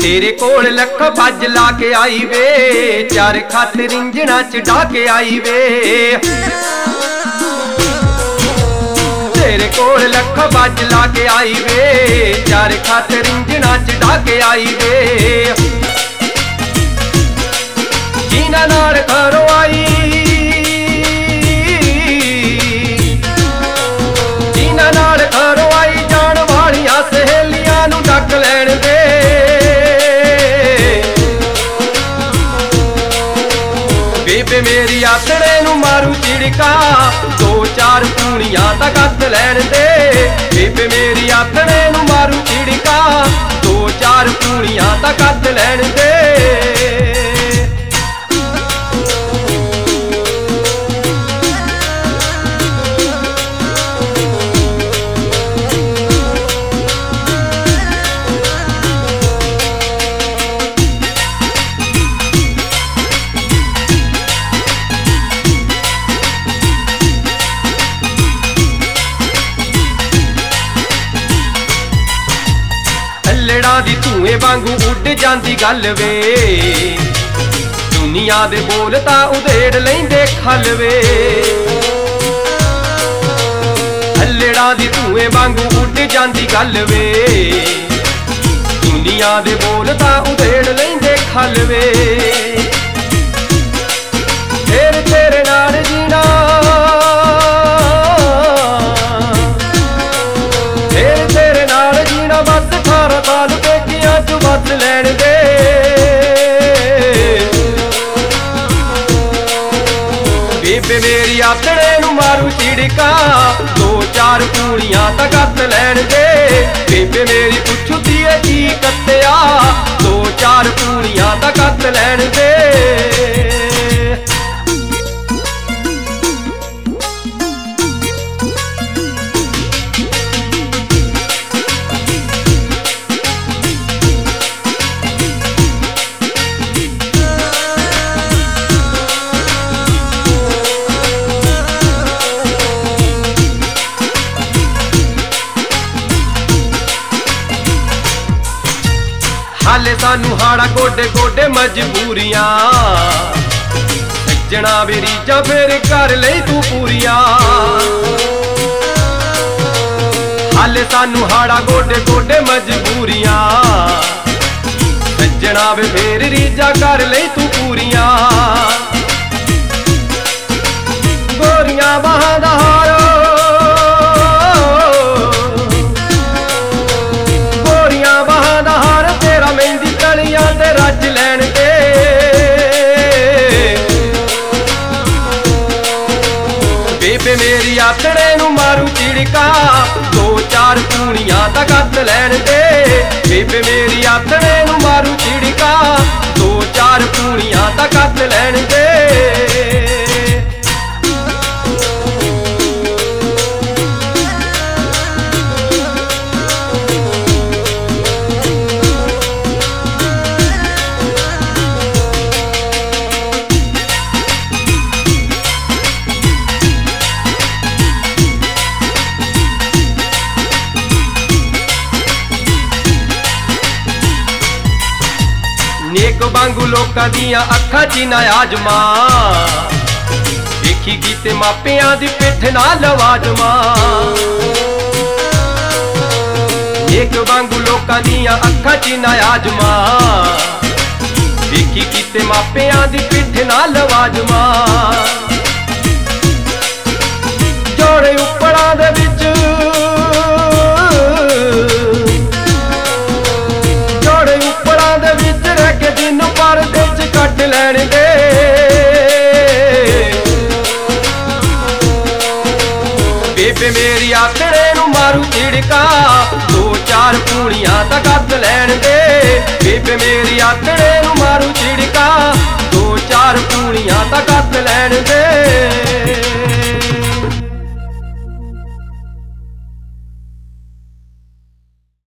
तेरे कोल लख भज ला के आई वे, चार खातिर रिंजना च ढा के आई वे। तेरे कोल लख भज ला के आई वे, चार खातिर रिंजना च ढा के आई वे। जिन्हां नाल घरों आई, जिन्हां नाल घरों आई जान वालियां सहेलियां नूं डक लैण दे। बेबे मेरी आथणे नूं मारू चिड़का, दो चार पूनियां दा कत लैण दे। बेबे मेरी आथणे नूं मारू चिड़का, दो चार पूनियां दा कत लैण दे। लड़ा दी धुएं वांगू उड जांदी गल वे, दुनिया दे बोल तां उधेड़ लैंदे खल वे। लड़ा दी धुएं वांगू उड जांदी गल वे, दुनिया दे बोल तां उधेड़ लैंदे खल वे। फिर तेरे नाल जीना, फिर तेरे नाल जीना बस 18 साल पेकियां च बस लैण दे। बेबे मेरी आथणे नूं मारू चिड़का, दो चार पूनियां दा कत लैण दे। बेबे मेरी पुछदी ऐ की कत्तिया, दो चार पूनियां दा कत लैण दे। हाले सानू हाड़ा गोडे गोडे मजबूरियां, सज्जणा वे रीझां फिर कर लई तू पूरियां। हाले सानू हाड़ा गोडे गोडे मजबूरियां, सज्जणा वे फिर रीझां कर लई तू पूरियां। गोरियां बाहां दा हार, गोरियां बाहां दा हार तेरा मेहंदी तलियां ते रच लैण दे। बेबे मेरी आथणे नूं मारू चिड़का, दो चार पूनियां दा कत लैण दे। बेबे मेरी आथणे नूं मारू चिड़का, दो चार पूनियां दा कत लैण दे। नेक वांगू लोकां दियां अखां च ना आजमा, देखी गीते मापियां दी पिठ नाल आवाजमा। नेक वांगू लोकां दियां अखां च ना आजमा, देखी गीते मापियां दी पिठ नाल आवाजमा। जोड़े उपड़ां दे विच, जोड़े उपड़ां दे विच रह के दिन परदे च कट लैण दे। बेबे मेरी आथणे नूं मारू चिड़का, दो चार पूनियां दा कत लैण दे। बेबे मेरी आथणे नूं मारू चिड़का, दो चार पूनियां दा कत लैण दे।